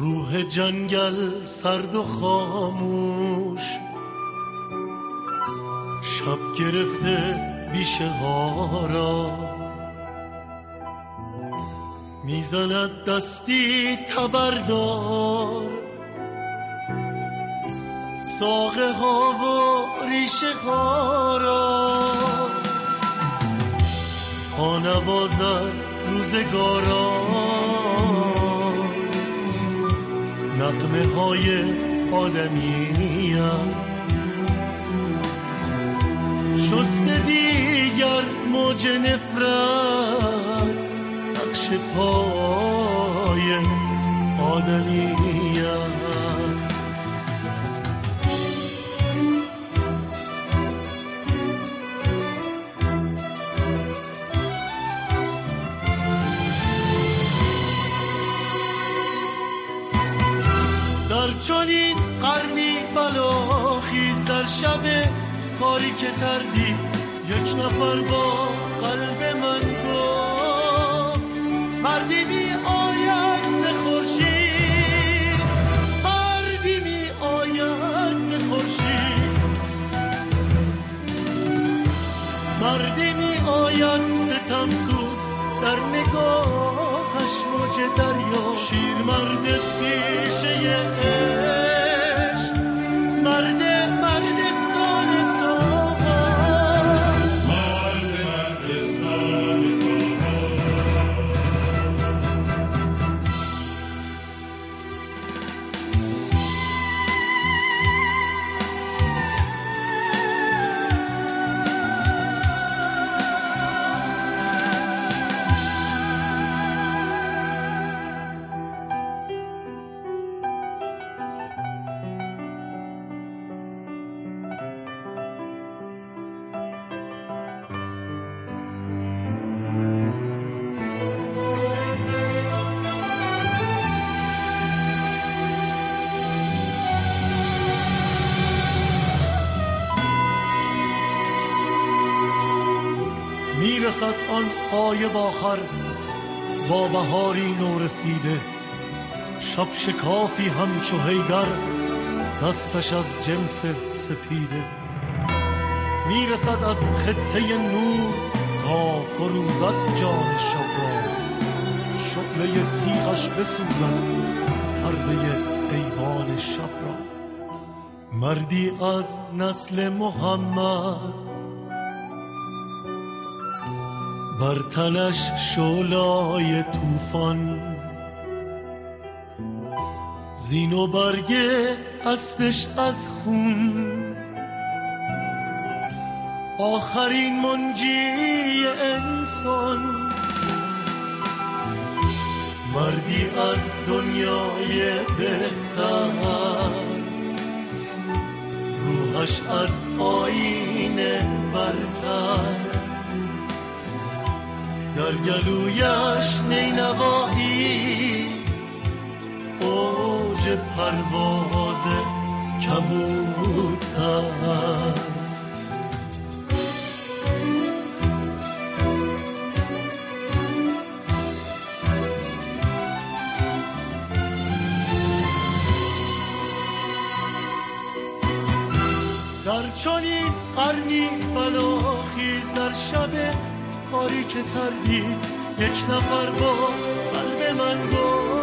روح جنگل سرد و خاموش، شب گرفته بیشه ها را، میزند دستی تبردار ساقه ها و ریشه ها را، تا نوازد روزگاران نغمه های آدمیت. شسته دیگر موج نفرت نقش پای آدمیت. در چنین قرنی بلاخیز در شب تاریک تردید یک نفر با قلب من گفت مردی می آید ز خورشید، مردی می آید ز خورشید، مردی می آید ستمسوز در نگاهش موج دریا، شیر مرد پیشه عشق، مرد میرسد آن غایب آخر با بهاری نورسیده، شب شکافی همچو حیدر دستش از جنس سپیده، میرسد از خطه نور تا فروزد جان شب را، شعله تیغش بسوزد پرده ایوان شب را. مردی از نسل محمد بر تنش شعله‌های طوفان، زین و برگ اسبش از خون، آخرین منجی انسان. مردی از دنیای بهتر، روحش از آیین برتر، در گلویش نینواهی اوج پرواز کبوتر. در چنین قرنی بلاخیز در شب تاریک تردید یک نفر با قلب من گفت